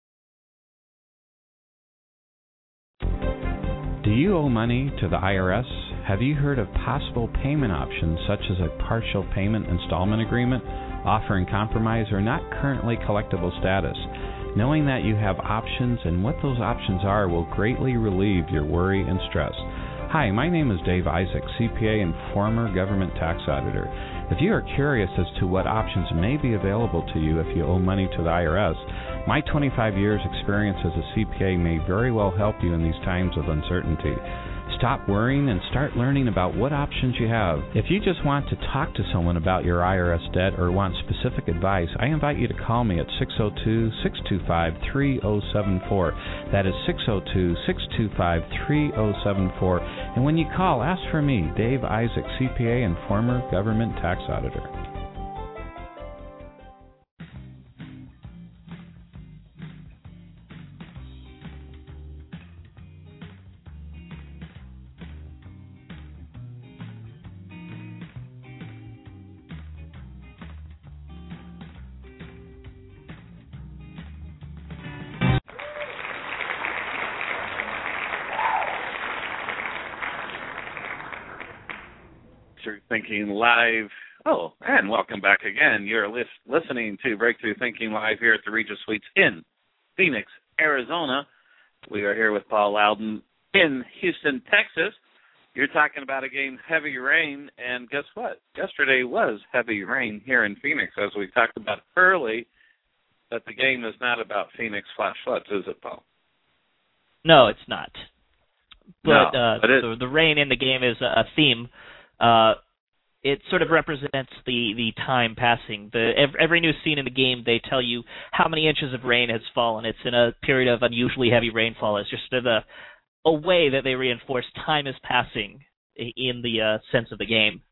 Do you owe money to the I R S? Have you heard of possible payment options such as a partial payment installment agreement, offering compromise or not currently collectible status? Knowing that you have options and what those options are will greatly relieve your worry and stress. Hi, my name is Dave Isaac, C P A and former government tax auditor. If you are curious as to what options may be available to you if you owe money to the I R S, my twenty-five years experience as a C P A may very well help you in these times of uncertainty. Stop worrying and start learning about what options you have. If you just want to talk to someone about your I R S debt or want specific advice, I invite you to call me at six oh two, six two five, three oh seven four. That is six oh two, six two five, three oh seven four. And when you call, ask for me, Dave Isaac, C P A and former government tax auditor. Thinking Live. Oh, and welcome back again. You're lis- listening to Breakthrough Thinking Live here at the Regis Suites in Phoenix, Arizona. We are here with Paul Loudon in Houston, Texas. You're talking about a game, Heavy Rain, and guess what? Yesterday was Heavy Rain here in Phoenix, as we talked about early, that the game is not about Phoenix flash floods, is it, Paul? No, it's not. But, no, uh, but it, the, the rain in the game is a theme. Uh, it sort of represents the, the time passing. The every, every new scene in the game, they tell you how many inches of rain has fallen. It's in a period of unusually heavy rainfall. It's just sort of a, a way that they reinforce time is passing in the uh, sense of the game.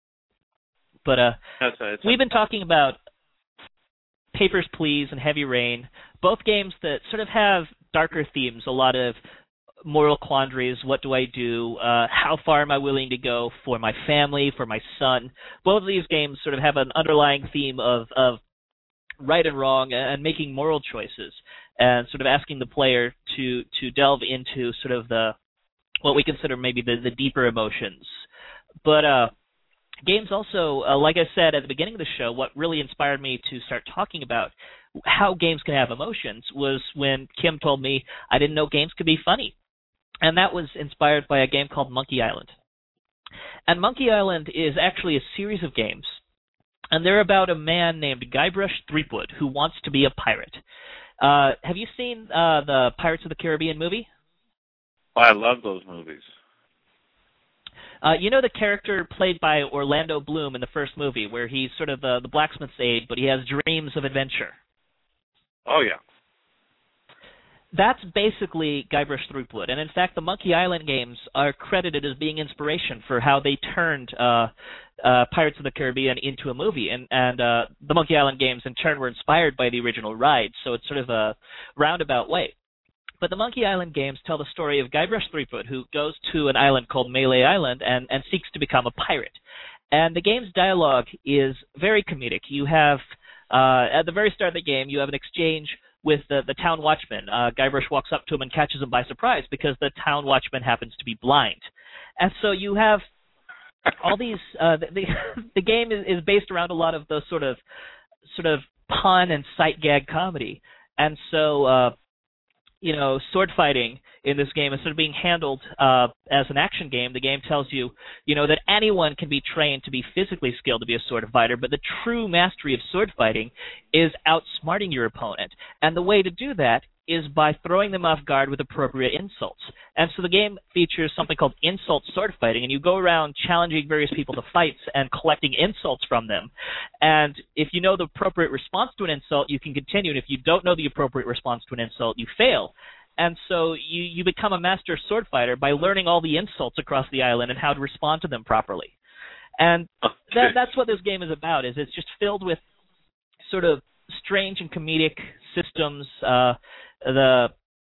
But uh, that's a, we've been talking about Papers, Please and Heavy Rain, both games that sort of have darker themes, a lot of moral quandaries. What do I do? Uh, how far am I willing to go for my family, for my son? Both of these games sort of have an underlying theme of, of right and wrong and making moral choices and sort of asking the player to, to delve into sort of the what we consider maybe the, the deeper emotions. But uh, games also, uh, like I said at the beginning of the show, what really inspired me to start talking about how games can have emotions was when Kim told me I didn't know games could be funny. And that was inspired by a game called Monkey Island. And Monkey Island is actually a series of games. And they're about a man named Guybrush Threepwood who wants to be a pirate. Uh, have you seen uh, the Pirates of the Caribbean movie? Oh, I love those movies. Uh, you know the character played by Orlando Bloom in the first movie, where he's sort of the, the blacksmith's aide, but he has dreams of adventure. Oh, yeah. That's basically Guybrush Threepwood. And in fact, the Monkey Island games are credited as being inspiration for how they turned uh, uh, Pirates of the Caribbean into a movie. And, and uh, the Monkey Island games, in turn, were inspired by the original ride. So it's sort of a roundabout way. But the Monkey Island games tell the story of Guybrush Threepwood, who goes to an island called Melee Island and, and seeks to become a pirate. And the game's dialogue is very comedic. You have, uh, at the very start of the game, you have an exchange with the, the town watchman. Uh, Guybrush walks up to him and catches him by surprise because the town watchman happens to be blind. And so you have all these, uh, the, the, the game is, is based around a lot of those sort of, sort of pun and sight gag comedy. And so, uh, you know, sword fighting in this game, instead of being handled uh, as an action game, the game tells you, you know, that anyone can be trained to be physically skilled to be a sword fighter, but the true mastery of sword fighting is outsmarting your opponent. And the way to do that is by throwing them off guard with appropriate insults. And so the game features something called insult sword fighting, and you go around challenging various people to fights and collecting insults from them. And if you know the appropriate response to an insult, you can continue, and if you don't know the appropriate response to an insult, you fail. And so you, you become a master sword fighter by learning all the insults across the island and how to respond to them properly. And that, that's what this game is about, is it's just filled with sort of strange and comedic systems. Uh, the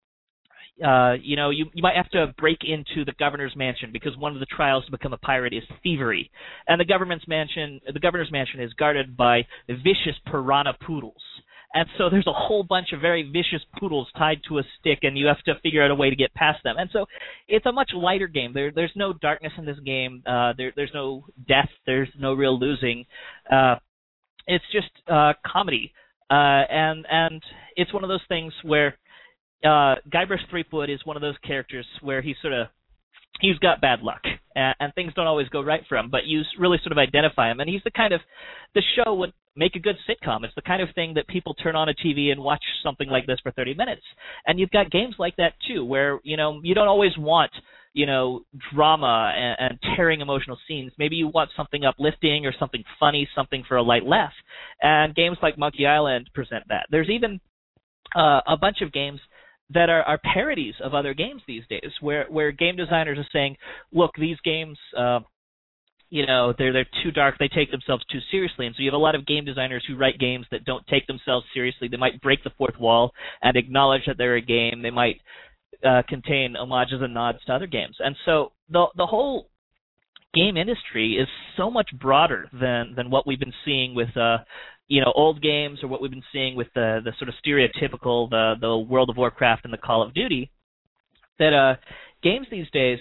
uh, you know, you, you might have to break into the governor's mansion because one of the trials to become a pirate is thievery, and the government's mansion, the governor's mansion, is guarded by vicious piranha poodles. And so there's a whole bunch of very vicious poodles tied to a stick, and you have to figure out a way to get past them. And so it's a much lighter game. There, there's no darkness in this game. Uh, there, there's no death. There's no real losing. Uh, it's just uh, comedy. Uh, and and it's one of those things where uh, Guybrush Threepwood is one of those characters where he's sort of, he's got bad luck, and, and things don't always go right for him, but you really sort of identify him. And he's the kind of, the show would make a good sitcom. It's the kind of thing that people turn on a T V and watch something like this for thirty minutes. And you've got games like that too, where, you know, you don't always want, you know, drama and, and tearing emotional scenes. Maybe you want something uplifting or something funny, something for a light laugh. And games like Monkey Island present that. There's even uh, a bunch of games that are, are parodies of other games these days, where, where game designers are saying, look, these games, uh, you know, they're they're too dark, they take themselves too seriously. And so you have a lot of game designers who write games that don't take themselves seriously. They might break the fourth wall and acknowledge that they're a game. They might uh, contain homages and nods to other games. And so the the whole game industry is so much broader than, than what we've been seeing with uh, you know, old games, or what we've been seeing with the the sort of stereotypical the the World of Warcraft and the Call of Duty. That uh, games these days.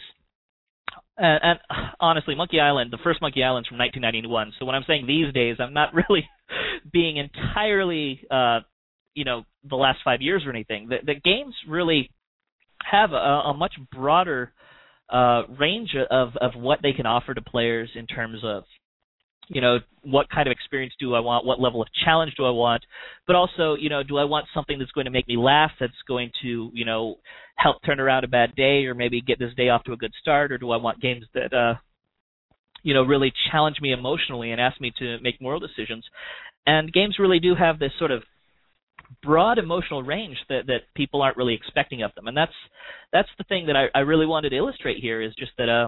Uh, and honestly, Monkey Island, the first Monkey Island's from nineteen ninety-one. So when I'm saying these days, I'm not really being entirely, uh, you know, the last five years or anything. The, the games really have a, a much broader uh, range of, of what they can offer to players in terms of, you know, what kind of experience do I want? What level of challenge do I want? But also, you know, do I want something that's going to make me laugh, that's going to, you know, help turn around a bad day, or maybe get this day off to a good start? Or do I want games that, uh, you know, really challenge me emotionally and ask me to make moral decisions? And games really do have this sort of broad emotional range that, that people aren't really expecting of them. And that's that's the thing that I, I really wanted to illustrate here, is just that, uh,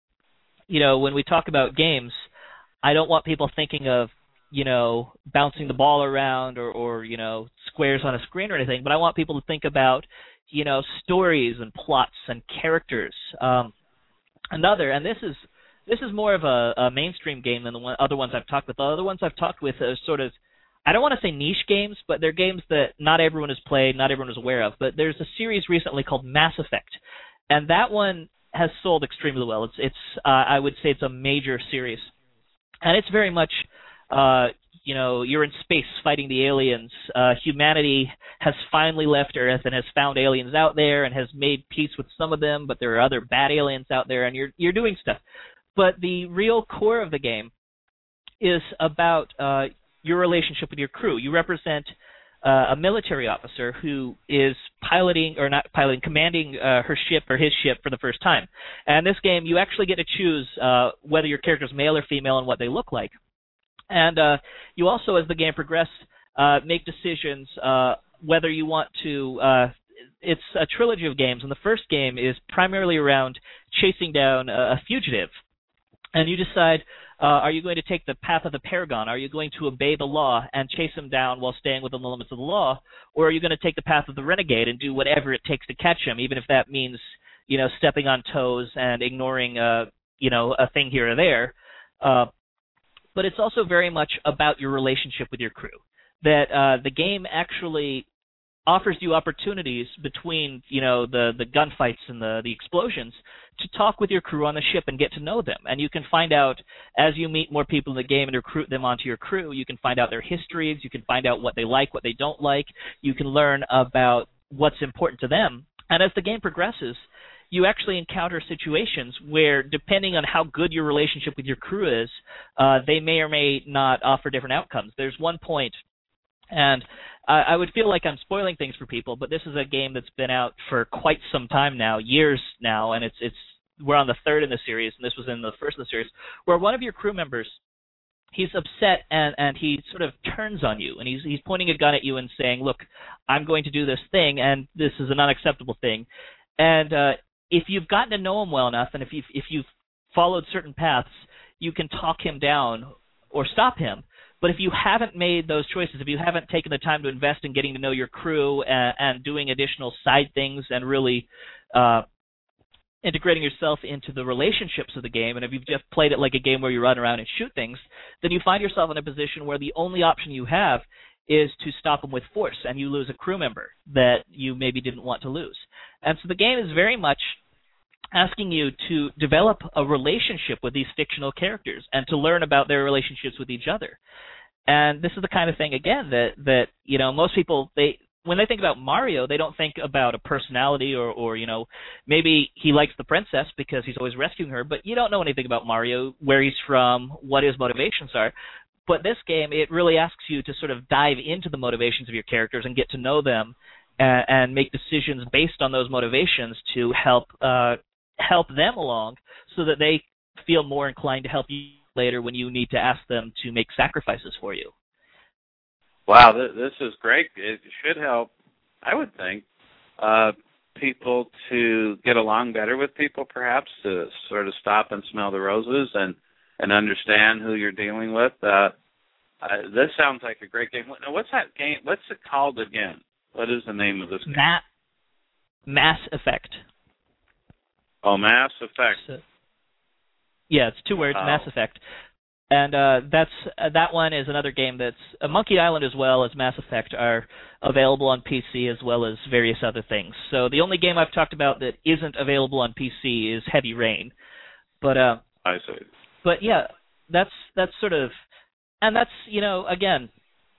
you know, when we talk about games, I don't want people thinking of, you know, bouncing the ball around or, or, you know, squares on a screen or anything, but I want people to think about, you know, stories and plots and characters. Um, another, and this is this is more of a, a mainstream game than the one, other ones I've talked with. The other ones I've talked with are sort of, I don't want to say niche games, but they're games that not everyone has played, not everyone is aware of. But there's a series recently called Mass Effect, and that one has sold extremely well. It's, it's uh, I would say it's a major series. And it's very much, uh, you know, you're in space fighting the aliens. Uh, humanity has finally left Earth and has found aliens out there and has made peace with some of them, but there are other bad aliens out there, and you're you're doing stuff. But the real core of the game is about uh, your relationship with your crew. You represent uh, a military officer who is piloting, or not piloting, commanding uh, her ship or his ship for the first time. And in this game, you actually get to choose uh, whether your character is male or female and what they look like. And uh, you also, as the game progresses, uh, make decisions uh, whether you want to. Uh, it's a trilogy of games, and the first game is primarily around chasing down a, a fugitive. And you decide, uh, are you going to take the path of the Paragon? Are you going to obey the law and chase him down while staying within the limits of the law? Or are you going to take the path of the Renegade and do whatever it takes to catch him, even if that means, you know, stepping on toes and ignoring, uh, you know, a thing here or there? Uh, but it's also very much about your relationship with your crew. That uh, the game actually offers you opportunities between, you know, the, the gunfights and the, the explosions to talk with your crew on the ship and get to know them. And you can find out, as you meet more people in the game and recruit them onto your crew, you can find out their histories, you can find out what they like, what they don't like. You can learn about what's important to them. And as the game progresses, you actually encounter situations where, depending on how good your relationship with your crew is, uh, they may or may not offer different outcomes. There's one point, and I, I would feel like I'm spoiling things for people, but this is a game that's been out for quite some time now, years now, and it's it's we're on the third in the series, and this was in the first of the series, where one of your crew members, he's upset and, and he sort of turns on you, and he's he's pointing a gun at you and saying, look, I'm going to do this thing, and this is an unacceptable thing. And uh, if you've gotten to know him well enough, and if you've, if you've followed certain paths, you can talk him down or stop him. But if you haven't made those choices, if you haven't taken the time to invest in getting to know your crew and, and doing additional side things and really uh, integrating yourself into the relationships of the game, and if you've just played it like a game where you run around and shoot things, then you find yourself in a position where the only option you have is to stop them with force, and you lose a crew member that you maybe didn't want to lose. And so the game is very much asking you to develop a relationship with these fictional characters and to learn about their relationships with each other. And this is the kind of thing, again, that, that you know, most people, they when they think about Mario, they don't think about a personality or, or, you know, maybe he likes the princess because he's always rescuing her, but you don't know anything about Mario, where he's from, what his motivations are. But this game, it really asks you to sort of dive into the motivations of your characters and get to know them and, and make decisions based on those motivations to help uh, help them along so that they feel more inclined to help you later when you need to ask them to make sacrifices for you. Wow, th- this is great. It should help, I would think, uh, people to get along better with people, perhaps, to sort of stop and smell the roses and and understand who you're dealing with. Uh, uh, this sounds like a great game. Now, what's that game? What's it called again? What is the name of this game? Ma- Mass Effect. Oh, Mass Effect. So, yeah, it's two words, wow. Mass Effect. And uh, that's uh, that one is another game that's uh, Monkey Island as well as Mass Effect are available on P C as well as various other things. So the only game I've talked about that isn't available on P C is Heavy Rain. But uh, I see. But yeah, that's that's sort of, and that's, you know, again,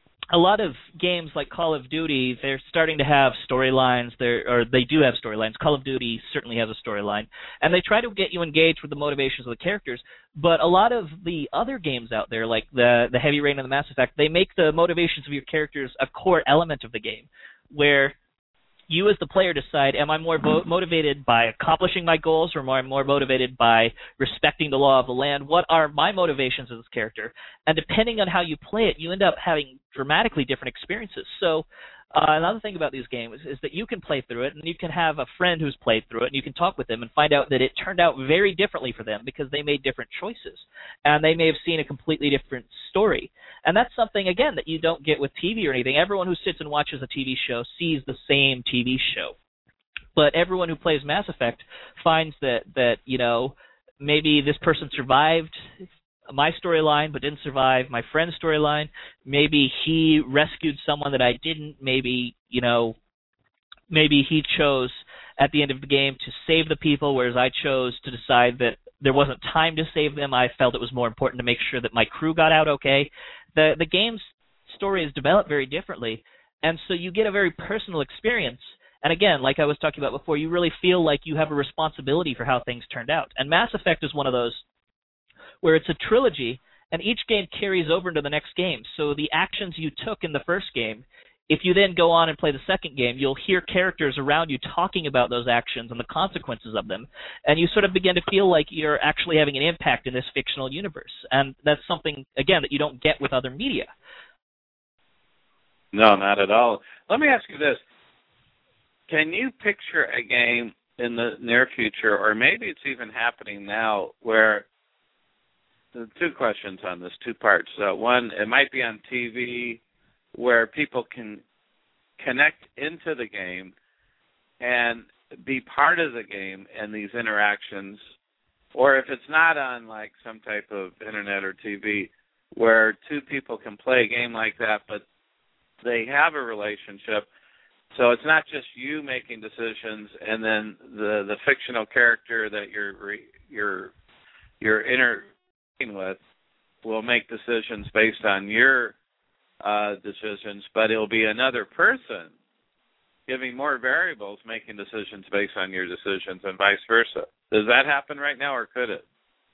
a lot of games like Call of Duty, they're starting to have storylines. They're or they do have storylines. Call of Duty certainly has a storyline, and they try to get you engaged with the motivations of the characters. But a lot of the other games out there, like the the Heavy Rain and the Mass Effect, they make the motivations of your characters a core element of the game, where you as the player decide, am I more vo- motivated by accomplishing my goals, or am I more motivated by respecting the law of the land? What are my motivations as this character? And depending on how you play it, you end up having dramatically different experiences. So uh, another thing about these games is that you can play through it, and you can have a friend who's played through it, and you can talk with them and find out that it turned out very differently for them because they made different choices, and they may have seen a completely different story. And that's something, again, that you don't get with T V or anything. Everyone who sits and watches a T V show sees the same T V show. But everyone who plays Mass Effect finds that, that you know, maybe this person survived my storyline but didn't survive my friend's storyline. Maybe he rescued someone that I didn't. Maybe, you know, maybe he chose at the end of the game to save the people, whereas I chose to decide that there wasn't time to save them. I felt it was more important to make sure that my crew got out okay. The the game's story is developed very differently, and so you get a very personal experience. And again, like I was talking about before, you really feel like you have a responsibility for how things turned out. And Mass Effect is one of those where it's a trilogy, and each game carries over into the next game. So the actions you took in the first game, if you then go on and play the second game, you'll hear characters around you talking about those actions and the consequences of them, and you sort of begin to feel like you're actually having an impact in this fictional universe. And that's something, again, that you don't get with other media. No, not at all. Let me ask you this. Can you picture a game in the near future, or maybe it's even happening now, where two questions on this, two parts. Uh, one, it might be on T V, where people can connect into the game and be part of the game and these interactions, or if it's not on like some type of internet or T V, where two people can play a game like that, but they have a relationship. So it's not just you making decisions and then the, the fictional character that you're you're you're interacting with will make decisions based on your Uh, decisions, but it'll be another person giving more variables making decisions based on your decisions and vice versa. Does that happen right now, or could it?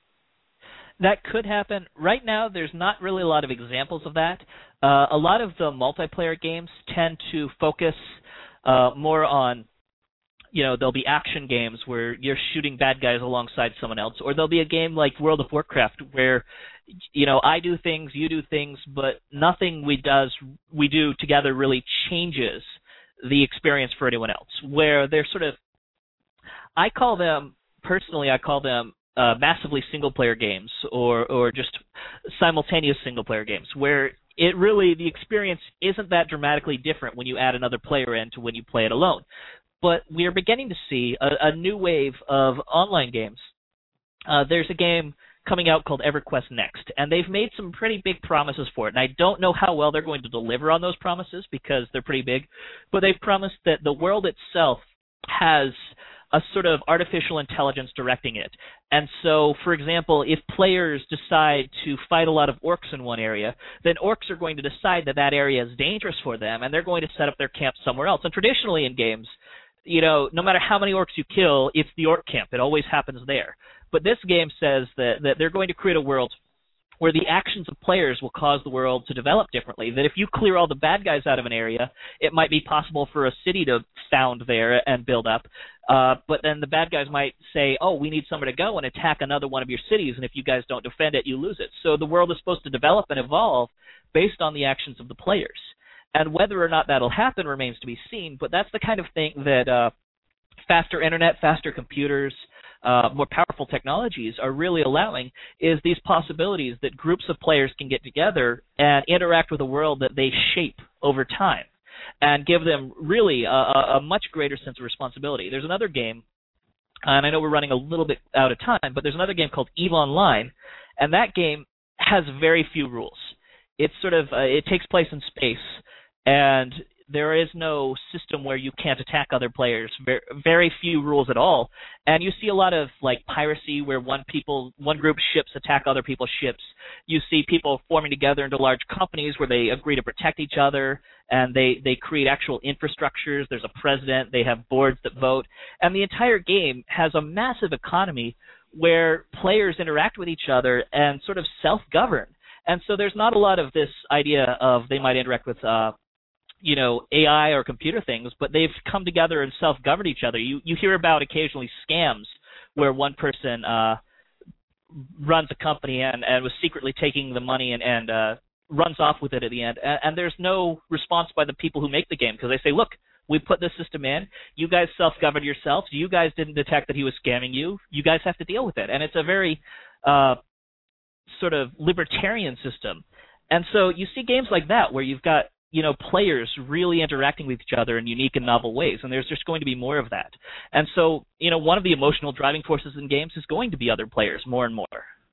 That could happen. Right now, there's not really a lot of examples of that. Uh, a lot of the multiplayer games tend to focus uh, more on, you know, there'll be action games where you're shooting bad guys alongside someone else, or there'll be a game like World of Warcraft where, you know, I do things, you do things, but nothing we does we do together really changes the experience for anyone else. Where they're sort of, I call them personally, I call them uh, massively single-player games, or or just simultaneous single-player games, where it really the experience isn't that dramatically different when you add another player in to when you play it alone. But we are beginning to see a, a new wave of online games. Uh, there's a game coming out called EverQuest Next, and they've made some pretty big promises for it. And I don't know how well they're going to deliver on those promises because they're pretty big, but they've promised that the world itself has a sort of artificial intelligence directing it. And so, for example, if players decide to fight a lot of orcs in one area, then orcs are going to decide that that area is dangerous for them, and they're going to set up their camp somewhere else. And traditionally in games, you know, no matter how many orcs you kill, it's the orc camp. It always happens there. But this game says that, that they're going to create a world where the actions of players will cause the world to develop differently. That if you clear all the bad guys out of an area, it might be possible for a city to found there and build up. Uh, but then the bad guys might say, oh, we need somewhere to go and attack another one of your cities, and if you guys don't defend it, you lose it. So the world is supposed to develop and evolve based on the actions of the players. And whether or not that'll happen remains to be seen, but that's the kind of thing that uh, faster internet, faster computers, uh, more powerful technologies are really allowing, is these possibilities that groups of players can get together and interact with a world that they shape over time and give them really a, a much greater sense of responsibility. There's another game, and I know we're running a little bit out of time, but there's another game called EVE Online, and that game has very few rules. It's sort of, uh, it takes place in space, and there is no system where you can't attack other players. Very, very few rules at all. And you see a lot of like piracy where one people, one group's ships attack other people's ships. You see people forming together into large companies where they agree to protect each other, and they, they create actual infrastructures. There's a president. They have boards that vote. And the entire game has a massive economy where players interact with each other and sort of self-govern. And so there's not a lot of this idea of they might interact with uh, you know, A I or computer things, but they've come together and self-governed each other. You you hear about occasionally scams where one person uh, runs a company and, and was secretly taking the money and, and uh, runs off with it at the end. And, and there's no response by the people who make the game because they say, look, we put this system in. You guys self-governed yourselves. You guys didn't detect that he was scamming you. You guys have to deal with it. And it's a very uh, sort of libertarian system. And so you see games like that where you've got, you know, players really interacting with each other in unique and novel ways, and there's just going to be more of that. And so, you know, one of the emotional driving forces in games is going to be other players more and more.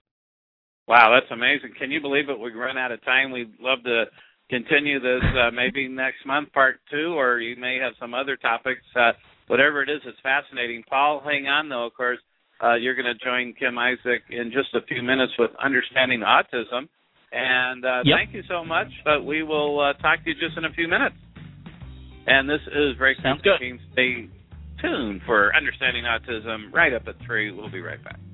Wow, that's amazing. Can you believe it? We've run out of time. We'd love to continue this uh, maybe next month, part two, or you may have some other topics. Uh, whatever it is, it's fascinating. Paul, hang on, though, of course. Uh, you're going to join Kim Isaac in just a few minutes with Understanding Autism. And uh, yep. Thank you so much, but we will uh, talk to you just in a few minutes. And this is Ray Sounds good. Stay tuned for Understanding Autism right up at three. We'll be right back.